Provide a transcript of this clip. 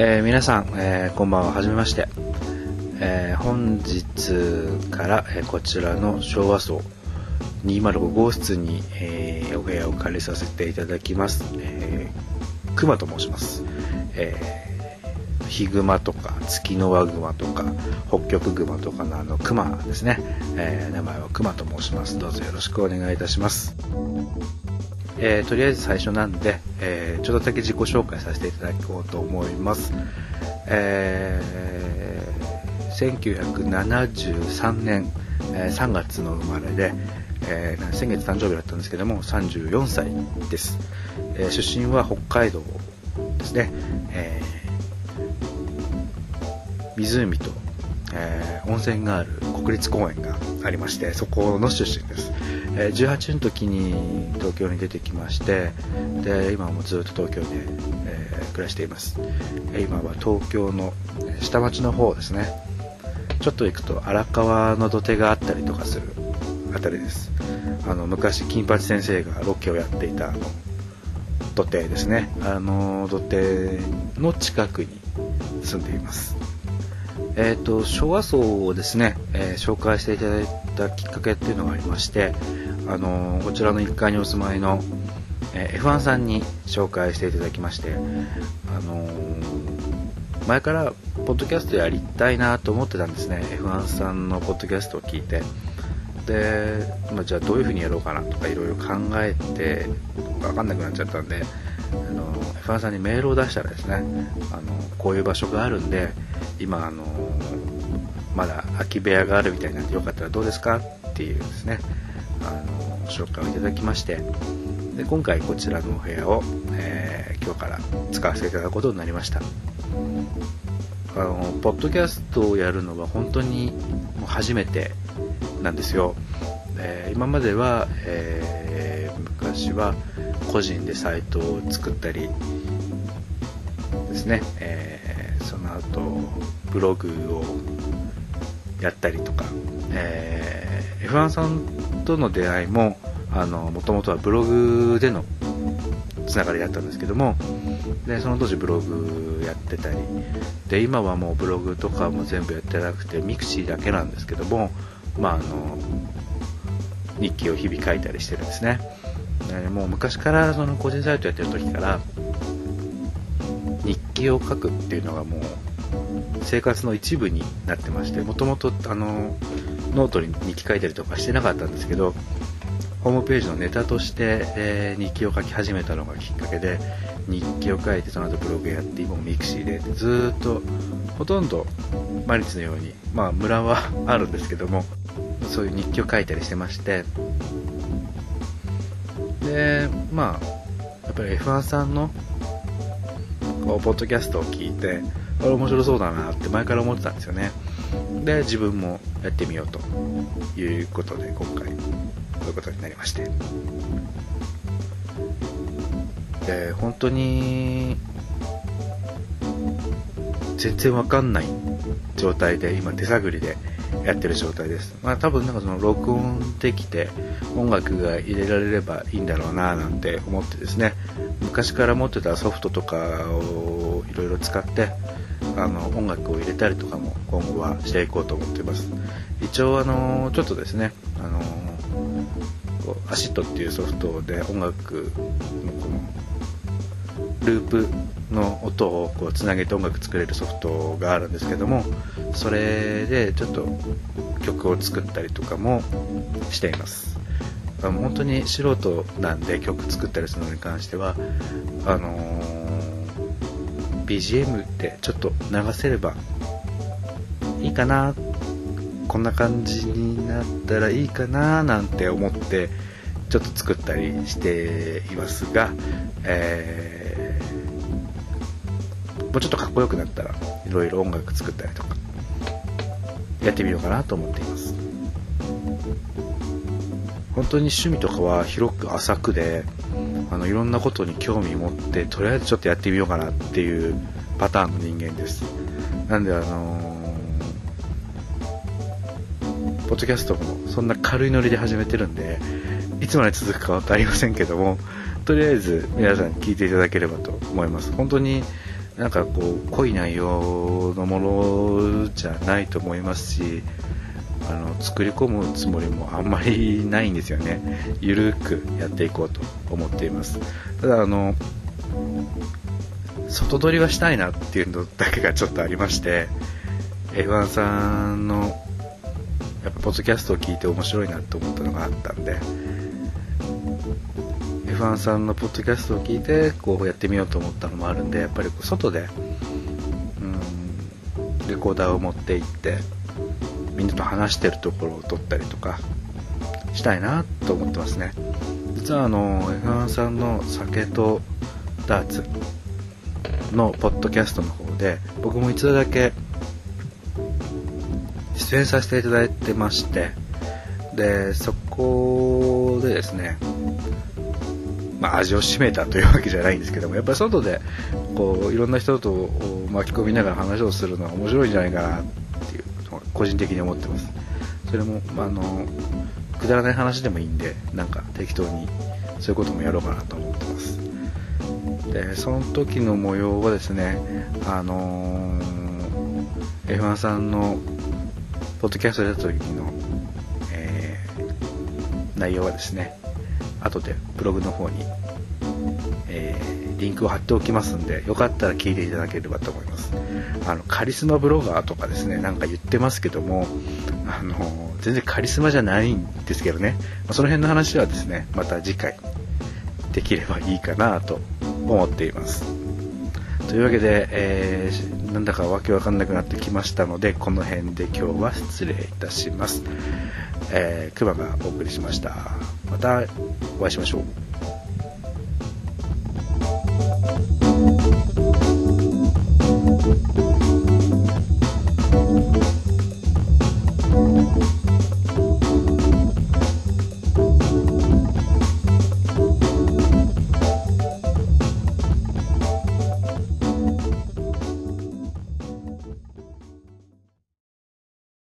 皆さん、こんばんは。はじめまして。本日から、こちらの昭和層205号室に、お部屋を借りさせていただきます。熊と申します。ヒグマとかツキノワグマとか北極グマとかの熊ですね。名前は熊と申します。どうぞよろしくお願いいたします。とりあえず最初なんで、ちょっとだけ自己紹介させていただこうと思います。1973年、3月の生まれで、先月誕生日だったんですけども34歳です。出身は北海道ですね。湖と、温泉がある国立公園がありまして、そこの出身です。18の時に東京に出てきまして、で今もずっと東京で、暮らしています。今は東京の下町の方ですね。ちょっと行くと荒川の土手があったりとかするあたりです。昔金八先生がロケをやっていた土手ですね。土手の近くに住んでいます。昭和層をですね、紹介していただいたきっかけっていうのがありまして、こちらの1階にお住まいの、F1 さんに紹介していただきまして、前からポッドキャストやりたいなと思ってたんですね。F1 さんのポッドキャストを聞いて、で、じゃあどういう風にやろうかなとかいろいろ考えて分かんなくなっちゃったんで、F1 さんにメールを出したらですね、こういう場所があるんで今まだ空き部屋があるみたいなんでよかったらどうですかっていうですね、紹介をいただきまして、で今回こちらのお部屋を、今日から使わせていただくことになりました。ポッドキャストをやるのは本当にもう初めてなんですよ。今までは、昔は個人でサイトを作ったりですね、その後ブログをやったりとか、F1 さんとの出会いももともとはブログでのつながりだったんですけども、でその当時ブログやってたりで、今はもうブログとかも全部やってなくてミクシーだけなんですけども、日記を日々書いたりしてるんですね。もう昔からその個人サイトやってる時から日記を書くっていうのがもう生活の一部になってまして、もともとノートに日記書いたりとかしてなかったんですけど、ホームページのネタとして、日記を書き始めたのがきっかけで、日記を書いてその後ブログやって、今もミクシーでずっとほとんど毎日のように、ムラはあるんですけども、そういう日記を書いたりしてまして、でやっぱり F1 さんのポッドキャストを聞いて、これ面白そうだなって前から思ってたんですよね。で自分もやってみようということで今回こういうことになりまして、で本当に全然わかんない状態で今手探りでやってる状態です。多分その録音できて音楽が入れられればいいんだろうななんて思ってですね、昔から持ってたソフトとかをいろいろ使って音楽を入れたりとかも今後はしていこうと思っています。一応ちょっとですね、アシットっていうソフトで音楽のこのループの音をこうつなげて音楽作れるソフトがあるんですけども、それでちょっと曲を作ったりとかもしています。本当に素人なんで曲作ったりするのに関してはBGM ってちょっと流せればいいかな、こんな感じになったらいいかななんて思ってちょっと作ったりしていますが、もうちょっとかっこよくなったらいろいろ音楽作ったりとかやってみようかなと思っています。本当に趣味とかは広く浅くでいろんなことに興味持ってとりあえずちょっとやってみようかなっていうパターンの人間です。なんでポッドキャストもそんな軽いノリで始めてるんでいつまで続くか分かりませんけども、とりあえず皆さん聞いていただければと思います。本当になんかこう濃い内容のものじゃないと思いますし、作り込むつもりもあんまりないんですよね。ゆるくやっていこうと思っています。ただ外撮りはしたいなっていうのだけがちょっとありまして、F1 さんのやっぱポッドキャストを聞いて面白いなと思ったのがあったんで、F1 さんのポッドキャストを聞いてこうやってみようと思ったのもあるんで、やっぱり外でレコーダーを持って行ってみんなと話してるところを撮ったりとかしたいなと思ってますね。実はF1 さんの酒とダーツのポッドキャストの方で僕も一度だけ出演させていただいてまして、でそこでですね、味を占めたというわけじゃないんですけども、やっぱり外でこういろんな人と巻き込みながら話をするのは面白いんじゃないかなっていうのを個人的に思ってます。それもくだらない話でもいいんで、なんか適当にそういうこともやろうかなと思ってます。でその時の模様はですね、F1 さんのポッドキャストで出た時の、内容はですね、後でブログの方に、リンクを貼っておきますんで、よかったら聞いていただければと思います。カリスマブロガーとかですね、なんか言ってますけども、全然カリスマじゃないんですけどね、その辺の話はですね、また次回できればいいかなと思っています。というわけで、なんだかわけわかんなくなってきましたので、この辺で今日は失礼いたします。くまがお送りしました。またお会いしましょう。